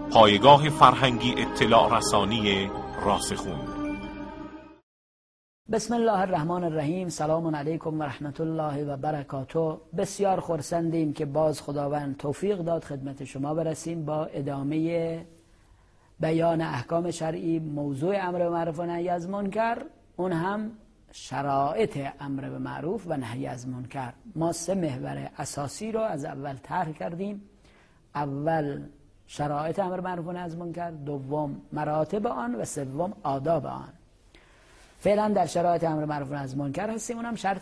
پایگاه فرهنگی اطلاع رسانی راسخون. بسم الله الرحمن الرحیم. سلام علیکم و رحمت الله و برکاته. بسیار خرسندیم که باز خداوند توفیق داد خدمت شما برسیم با ادامه بیان احکام شرعی، موضوع امر به معروف و نهی از منکر، اون هم شرایط امر به معروف و نهی از منکر. ما 3 محور اساسی رو از اول طرح کردیم. اول شرایط امر به معروف و نهی از منکر، دوم مراتب آن و سوم آداب آن. فعلا در شرایط امر به معروف و نهی از منکر هستیم. اونم شرط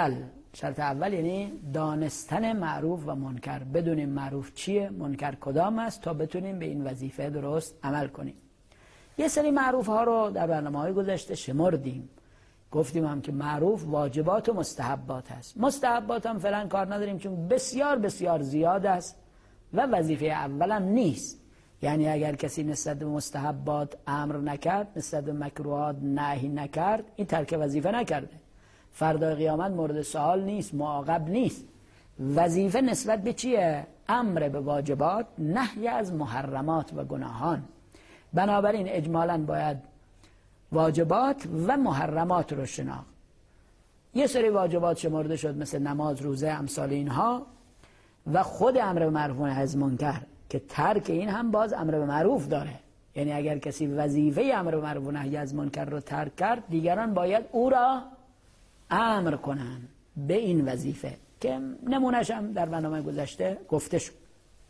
اول یعنی دانستن معروف و منکر، بدونیم معروف چیه، منکر کدام است تا بتونیم به این وظیفه درست عمل کنیم. یه سری معروف ها رو در برنامه‌های گذشته شمردیم، گفتیم هم که معروف واجبات و مستحبات هست. مستحبات هم فعلا کار نداریم چون بسیار بسیار زیاد است و وظیفه اولم نیست. یعنی اگر کسی نسبت به مستحبات امر نکرد، نسبت به مکروهات نهی نکرد، این ترک وظیفه نکرده، فردا قیامت مورد سوال نیست، معاقب نیست. وظیفه نسبت به چیه؟ امر به واجبات، نهی از محرمات و گناهان. بنابراین اجمالاً باید واجبات و محرمات رو شناخت. یه سری واجبات شمرده شد مثل نماز، روزه، امثال اینها، و خود امر به معروف و نهی از منکر که ترک این هم باز امر به معروف داره. یعنی اگر کسی وظیفه امر به معروف و نهی از منکر رو ترک کرد، دیگران باید او را امر کنن به این وظیفه که نمونه‌اش هم در برنامه گذشته گفته شد.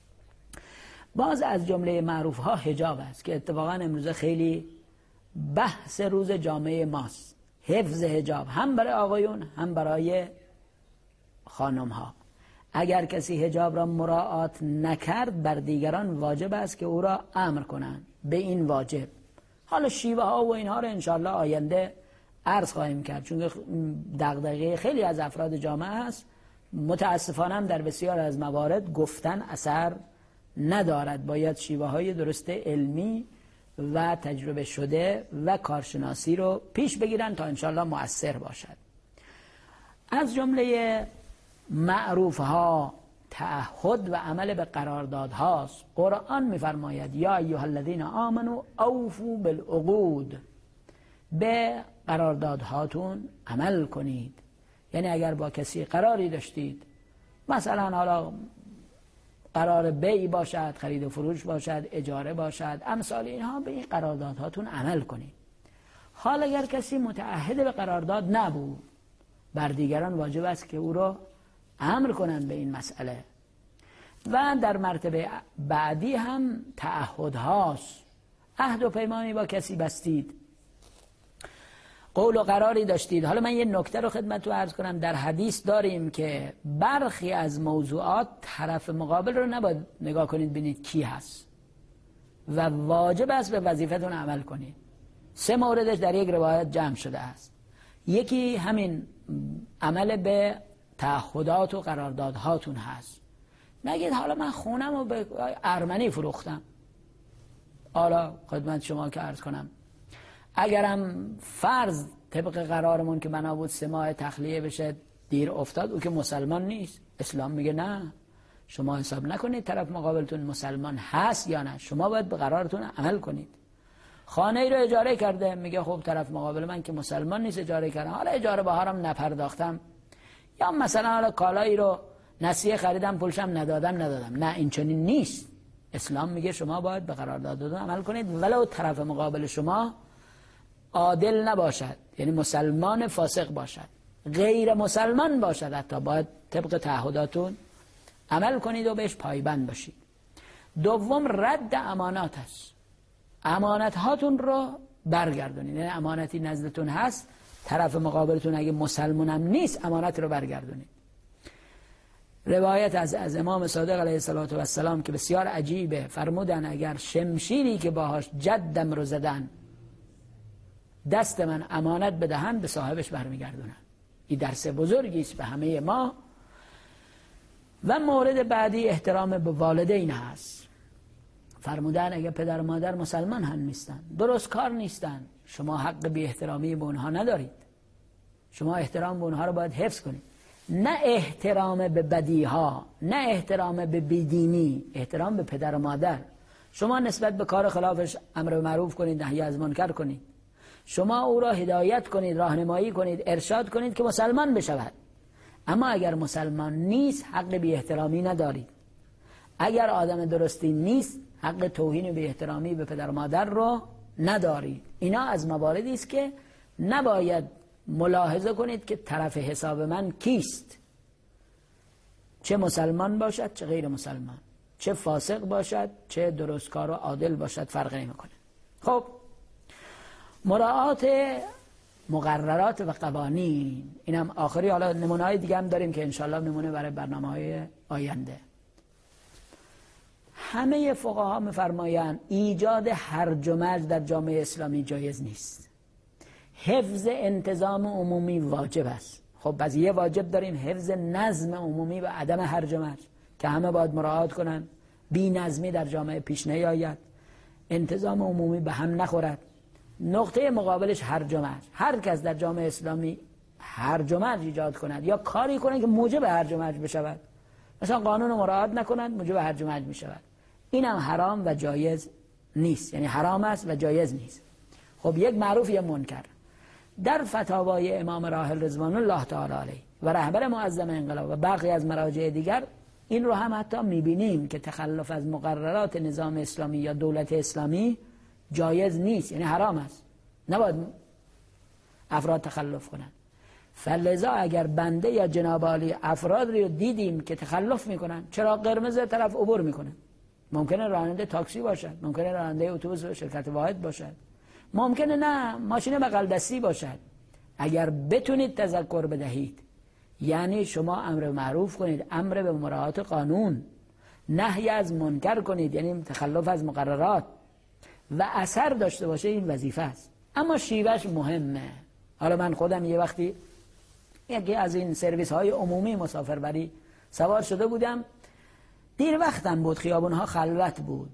باز از جمله معروف ها حجاب است که اتفاقا امروز خیلی بحث روز جامعه ماست. حفظ حجاب هم برای آقایون هم برای خانم ها. اگر کسی حجاب را مراعات نکرد، بر دیگران واجب است که او را امر کنند به این واجب. حالا شیوه ها و اینها رو انشاءالله آینده عرض خواهیم کرد، چون دغدغه خیلی از افراد جامعه است. متاسفانه هم در بسیار از موارد گفتن اثر ندارد. باید شیوه های درست علمی و تجربه شده و کارشناسی رو پیش بگیرن تا انشاءالله مؤثر باشد. از جمله معروف ها تعهد و عمل به قرارداد هاست. قرآن میفرماید یا ایها الذین آمنوا اوفوا بالعقود، به قراردادهاتون عمل کنید. یعنی اگر با کسی قراری داشتید، مثلا حالا قرار بیع باشد، خرید و فروش باشد، اجاره باشد، امثال اینها، به این قراردادهاتون عمل کنید. حال اگر کسی متعهد به قرارداد نبود، بر دیگران واجب است که او را امر کنند به این مسئله. و در مرتبه بعدی هم تعهد هاست. عهد و پیمانی با کسی بستید، قول و قراری داشتید. حالا من یه نکته رو خدمتتون عرض کنم. در حدیث داریم که برخی از موضوعات طرف مقابل رو نباید نگاه کنید ببینید کی هست و واجب است به وظیفتون عمل کنید. 3 موردش در یک روایت جمع شده است. یکی همین عمل به تعهدات و قراردادهاتون هست. نگید حالا من خونم رو به ارمنی فروختم. حالا خدمت شما که عرض کنم، اگرم فرض طبق قرارمون که بنا بود 3 ماه تخلیه بشه دیر افتاد، او که مسلمان نیست. اسلام میگه نه، شما حساب نکنید طرف مقابلتون مسلمان هست یا نه، شما باید به قرارتون عمل کنید. خانه ای رو اجاره کرده، میگه خب طرف مقابل من که مسلمان نیست اجاره کردم، حالا اجاره بهارم نپرداختم، یا مثلا حالا کالایی رو نسیه خریدم پولشم ندادم. نه، این چنین نیست. اسلام میگه شما باید به قراردادتون عمل کنید ولو طرف مقابل شما عادل نباشد، یعنی مسلمان فاسق باشد، غیر مسلمان باشد، حتی باید طبق تعهداتون عمل کنید و بهش پایبند باشید. دوم رد امانات است. امانت هاتون رو برگردونید. یعنی امانتی نزدتون هست، طرف مقابلتون اگه مسلمان هم نیست، امانت رو برگردونید. روایت از امام صادق علیه السلام که بسیار عجیبه، فرمودن اگر شمشیری که باهاش جدم رو زدن دست من امانت بدهن، به صاحبش برمیگردونن. این درس بزرگی است به همه ما. و مورد بعدی احترام به والدین هست. فرمودن اگه پدر و مادر مسلمان هم نیستن، درست کار نیستن، شما حق بی احترامی به اونها ندارید. شما احترام به اونها رو باید حفظ کنید. نه احترام به بدیها، نه احترام به بیدینی، احترام به پدر و مادر. شما نسبت به کار خلافش امر به معروف کنید، نهی از منکر کنید. شما او را هدایت کنید، راهنمایی کنید، ارشاد کنید که مسلمان بشود. اما اگر مسلمان نیست حق بی احترامی ندارید. اگر آدم درستی نیست حق توهین و بی احترامی به پدر و مادر رو ندارید. اینا از مواردی است که نباید ملاحظه کنید که طرف حساب من کیست، چه مسلمان باشد چه غیر مسلمان، چه فاسق باشد چه درستکار و عادل باشد، فرق نمیکنه. خب مراعات مقررات و قوانین، اینم آخری. حالا نمونه‌های دیگه هم داریم که انشالله نمونه برای برنامه‌های آینده. همه فقها می‌فرمایند ایجاد هرج و مرج در جامعه اسلامی جایز نیست. حفظ انتظام عمومی واجب است. خب قضیه واجب داریم، حفظ نظم عمومی و عدم هرج و مرج که همه باید مراعات کنن، بی نظمی در جامعه پیش نیاید، انتظام عمومی به هم نخورد. نقطه مقابلش هرج و مرج. هر کس در جامعه اسلامی هرج و مرج ایجاد کند یا کاری کنند که موجب هرج و مرج بشود، مثلا قانون رو مراعات نکنند، موجب هرج و مرج میشود، اینم حرام و جایز نیست. یعنی حرام است و جایز نیست. خب یک معروف یا منکر در فتاوای امام راحل رضوان الله تعالی علیه و رهبر معظم انقلاب و برخی از مراجع دیگر این رو هم حتی میبینیم که تخلف از مقررات نظام اسلامی یا دولت اسلامی جایز نیست، یعنی حرام است، نباید افراد تخلف کنند. فلذا اگر بنده یا جناب عالی افراد رو دیدیم که تخلف میکنن، چراغ قرمز طرف عبور میکنن، ممکنه راننده تاکسی باشد، ممکنه راننده اتوبوس و شرکت واحد باشد، ممکنه نه ماشین بغل دستی باشد، اگر بتونید تذکر بدهید، یعنی شما امر معروف کنید، امر به مراعات قانون، نهی از منکر کنید، یعنی تخلف از مقررات و اثر داشته باشه، این وظیفه است. اما شیوهش مهمه. حالا من خودم یه وقتی یکی از این سرویس های عمومی مسافربری سوار شده بودم، دیر وقتم بود، خیابونها خلوت بود،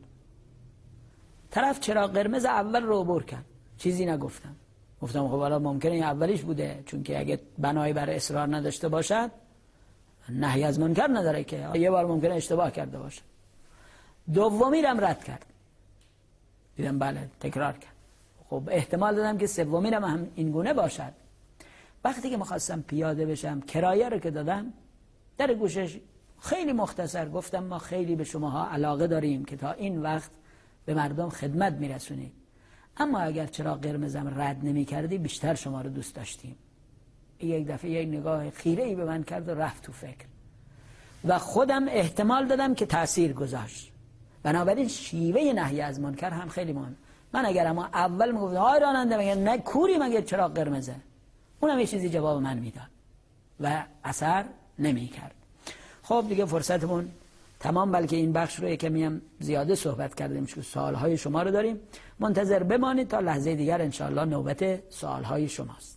طرف چراغ قرمز اول رو عبور کرد، چیزی نگفتم. گفتم خب حالا ممکنه این اولیش بوده، چون که اگه بنایی برای اصرار نداشته باشد نهی از منکر نداره که، یه بار ممکنه اشتباه کرده باشه. دومی رم رد کرد، دیدم بله تکرار کرد. خب احتمال دادم که سومی رم هم این گونه باشد. وقتی که می‌خواستم پیاده بشم، کرایه رو که دادم، در گوشش خیلی مختصر گفتم ما خیلی به شماها علاقه داریم که تا این وقت به مردم خدمت میرسونید، اما اگر چراغ قرمزم رد نمی کردی بیشتر شما رو دوست داشتیم. یک دفعه یک نگاه خیره‌ای به من کرد و رفت تو فکر و خودم احتمال دادم که تأثیر گذاشت. بنابراین شیوه نهی از منکر هم خیلی مهم. من اگر اما اول میگفتم های راننده مگه نه کوری مگه چراغ قرمزه، اونم یه چیزی جواب من میداد و اثر نمی کرد. خب دیگه فرصتمون تمام، بلکه این بخش رو یکمی هم زیاده صحبت کردیم چون سوالهای شما رو داریم. منتظر بمانید تا لحظه دیگر انشاءالله نوبت سوالهای شماست.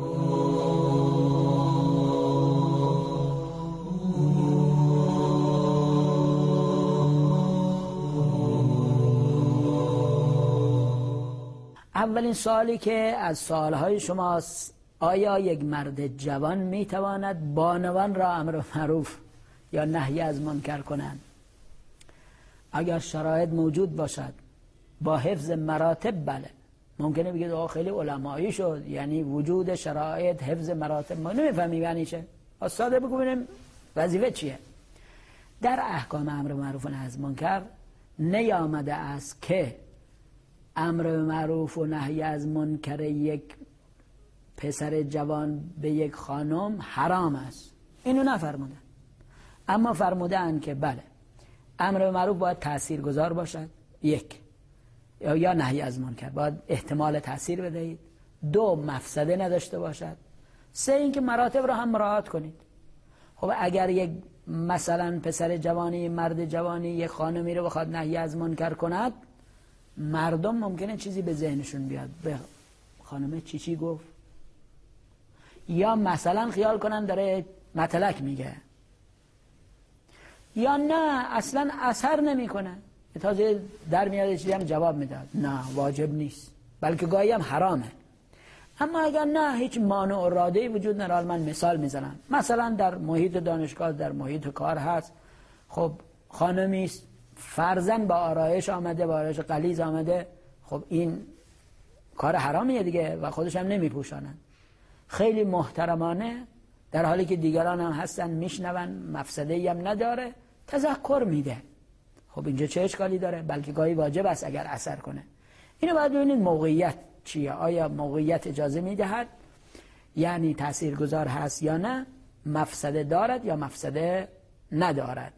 اولین سوالی که از سوالهای شماست، آیا یک مرد جوان میتواند بانوان را امر معروف یا نهی از منکر کنند؟ اگر شرایط موجود باشد با حفظ مراتب بله. ممکنه بگید آقا خیلی علمایی شد، یعنی وجود شرایط حفظ مراتب ما نمیفهمیم یعنی چه. ساده بگو ببینیم وظیفه چیه. در احکام امر معروف و نهی از منکر نیامده است که امر معروف و نهی از منکر یک پسر جوان به یک خانم حرام است، اینو نفرمودن. اما فرمودن که بله امر معروف باید تاثیرگذار باشد، یک، یا نهی از منکر باید احتمال تاثیر بدهید، دو مفسده نداشته باشد، سه اینکه مراتب رو هم مراعات کنید. خب اگر یک مثلا پسر جوانی، مرد جوانی یک خانمی رو بخواد نهی از منکر کند، مردم ممکنه چیزی به ذهنشون بیاد، به خانم چی گفت، یا مثلا خیال کنن داره مطلق میگه، یا نه اصلا اثر نمیکنه، تازه در میاد چیزی هم جواب میداد. نه واجب نیست، بلکه گاهی هم حرامه. اما اگر نه هیچ مانع و راده‌ای وجود نداره، من مثال میزنم، مثلا در محیط دانشگاه، در محیط کار هست، خب خانمی است فرضاً با آرایش آمده، با آرایش غلیظ آمده، خب این کار حرامیه دیگه و خودش هم نمیپوشانن. خیلی محترمانه در حالی که دیگران هم هستن میشنون، مفسده‌ای هم نداره، تذکر میده. خب اینجا چه اشکالی داره؟ بلکه گاهی واجب است اگر اثر کنه. اینو باید ببینید موقعیت چیه، آیا موقعیت اجازه میدهد، یعنی تاثیرگذار هست یا نه، مفسده دارد یا مفسده ندارد.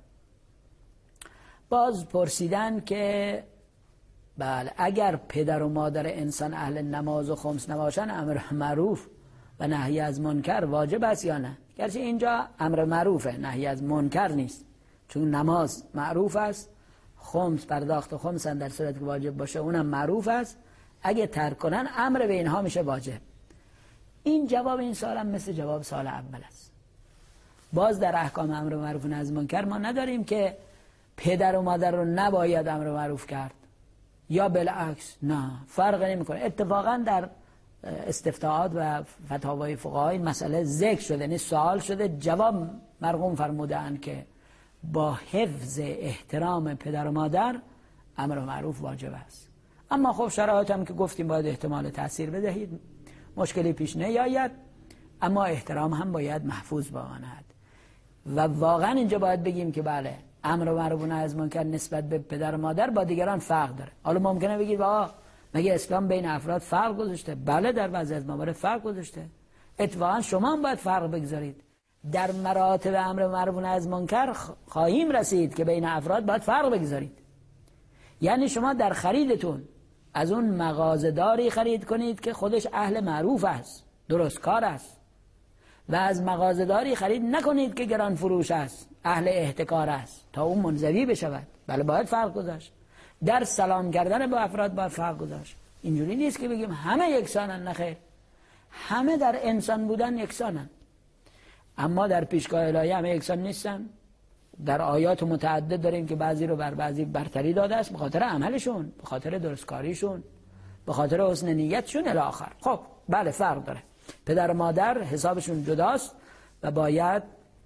باز پرسیدن که بله اگر پدر و مادر انسان اهل نماز و خمس نباشن امر معروف و نهی از منکر واجب است یا نه؟ گرچه اینجا امر معروفه، نهی از منکر نیست، چون نماز معروف است، خمس پرداخت خمس در صورت که واجب باشه اونم معروف است، اگه ترک کنن امر به اینها میشه واجب. این جواب این سوال هم مثل جواب سوال اول است. باز در احکام امر معروف و نهی از منکر ما نداریم که پدر و مادر رو نباید امر معروف کرد یا بالعکس، نه، فرق نمیکنه. اتفاقا در استفتاءات و فتاوای فقها این مسئله ذکر شده، یعنی سوال شده، جواب مرقوم فرمودند که با حفظ احترام پدر و مادر امر معروف واجب است. اما خب شرایط هم که گفتیم باید احتمال تأثیر بدهید، مشکلی پیش نیاید، اما احترام هم باید محفوظ بماند. و واقعا اینجا باید بگیم که بله امر معروف و نهی از منکر نسبت به پدر و مادر با دیگران فرق داره. حالا ممکنه بگید مگه اسلام بین افراد فرق گذاشته؟ بله در بعضی از موارد فرق گذاشته. اتفاقا شما هم باید فرق بگذارید. در مراتب امر معروف و نهی از منکر خواهیم رسید که بین افراد باید فرق بگذارید. یعنی شما در خریدتون از اون مغازه‌داری خرید کنید که خودش اهل معروف است، درست کار است، و از مغازه‌داری خرید نکنید که گران فروش است، اهل احتکار است، تا اون منزوی بشود. بله باید فرق گذاشت. در سلام کردن با افراد باید فرق گذاشت. اینجوری نیست که بگیم همه یکسانن، نخیر، همه در انسان بودن یکسانن، اما در پیشگاه الهی همه یکسان نیستن. در آیات متعدد داریم که بعضی رو بر بعضی برتری داده است به خاطر عملشون، به خاطر درستکاریشون، به خاطر حسن نیتشون الی آخر. خب بله فرق داره. پدر و مادر حسابشون جداست و باید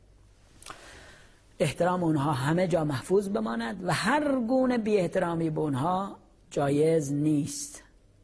احترام اونها همه جا محفوظ بماند و هر گونه بی احترامی به اونها جایز نیست.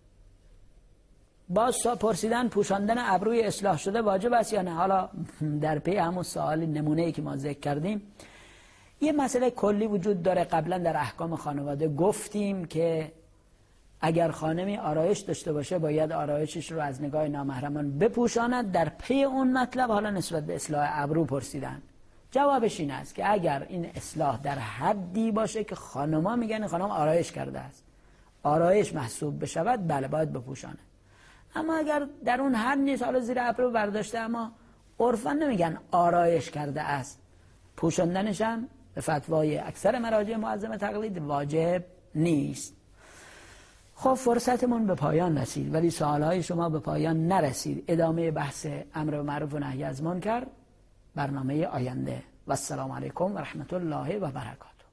باز پرسیدن پوشاندن ابروی اصلاح شده واجب است یا نه؟ حالا در پی همون سوال نمونه‌ای که ما ذکر کردیم یه مسئله کلی وجود داره. قبلا در احکام خانواده گفتیم که اگر خانمی آرایش داشته باشه باید آرایشش رو از نگاه نامحرمان بپوشاند. در پی اون مطلب حالا نسبت به اصلاح ابرو پرسیدن. جوابش این است که اگر این اصلاح در حدی باشه که خانم‌ها میگن خانم آرایش کرده است، آرایش محسوب بشود، بله باید بپوشاند. اما اگر در اون حد نیست، حالا زیر ابرو برداشته اما عرفاً نمیگن آرایش کرده است، پوشاندنش هم به فتوای اکثر مراجع معظم تقلید واجب نیست. خب فرصتمون به پایان رسید ولی سوالهای شما به پایان نرسید. ادامه بحث امر معروف و نهی از منکر برنامه آینده. و السلام علیکم و رحمت الله و برکاته.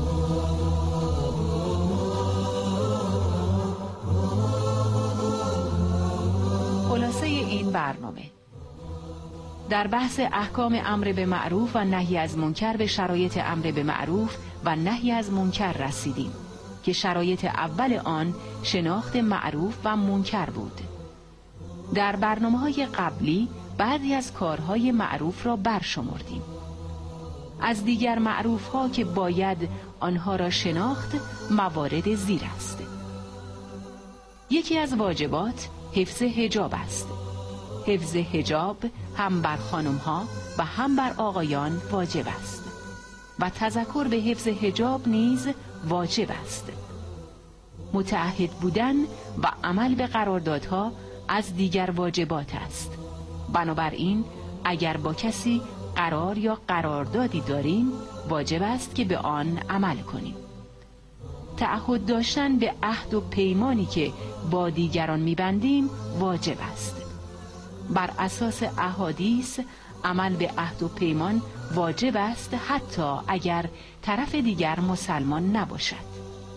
خلاصه این برنامه: در بحث احکام امر به معروف و نهی از منکر به شرایط امر به معروف و نهی از منکر رسیدیم که شرایط اول آن شناخت معروف و منکر بود. در برنامه‌های قبلی بعضی از کارهای معروف را برشمردیم. از دیگر معروف‌ها که باید آنها را شناخت موارد زیر است. یکی از واجبات حفظ حجاب است. حفظ حجاب هم بر خانم‌ها و هم بر آقایان واجب است و تذکر به حفظ حجاب نیز واجب است. متعهد بودن و عمل به قراردادها از دیگر واجبات است. بنابراین اگر با کسی قرار یا قراردادی داریم واجب است که به آن عمل کنیم. تعهد داشتن به عهد و پیمانی که با دیگران می‌بندیم واجب است. بر اساس احادیث عمل به عهد و پیمان واجب است حتی اگر طرف دیگر مسلمان نباشد.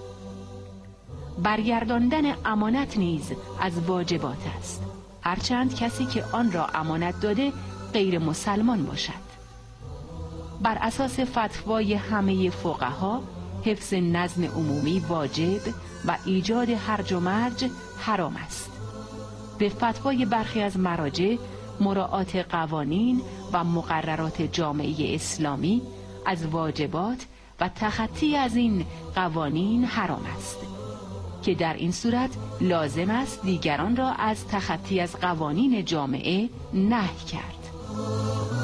برگرداندن امانت نیز از واجبات است، هرچند کسی که آن را امانت داده غیر مسلمان باشد. بر اساس فتوای همه فقها حفظ نظم عمومی واجب و ایجاد هرج و مرج حرام است. به فتوای برخی از مراجع مراعات قوانین و مقررات جامعه اسلامی از واجبات و تخطی از این قوانین حرام است که در این صورت لازم است دیگران را از تخطی از قوانین جامعه نهی کرد.